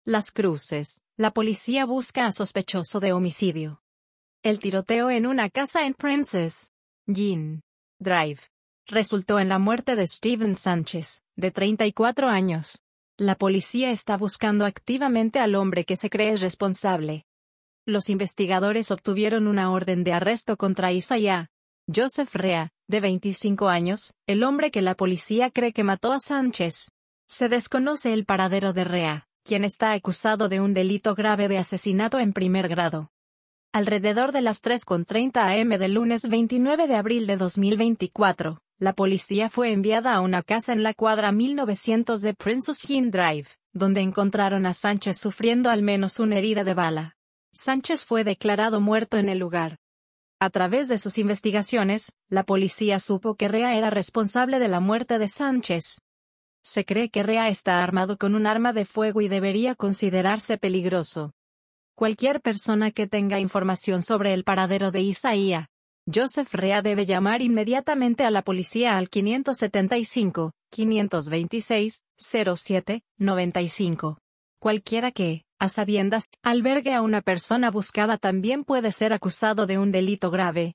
Las Cruces, la policía busca a sospechoso de homicidio. El tiroteo en una casa en Princess Jean Drive resultó en la muerte de Steven Sánchez, de 34 años. La policía está buscando activamente al hombre que se cree responsable. Los investigadores obtuvieron una orden de arresto contra Isaiah Joseph Rea, de 25 años, el hombre que la policía cree que mató a Sánchez. Se desconoce el paradero de Rea, quien está acusado de un delito grave de asesinato en primer grado. Alrededor de las 3:30 am del lunes 29 de abril de 2024, la policía fue enviada a una casa en la cuadra 1900 de Princess Jean Drive, donde encontraron a Sánchez sufriendo al menos una herida de bala. Sánchez fue declarado muerto en el lugar. A través de sus investigaciones, la policía supo que Rea era responsable de la muerte de Sánchez. Se cree que Rea está armado con un arma de fuego y debería considerarse peligroso. Cualquier persona que tenga información sobre el paradero de Isaiah Joseph Rea debe llamar inmediatamente a la policía al 575-526-07-95. Cualquiera que, a sabiendas, albergue a una persona buscada también puede ser acusado de un delito grave.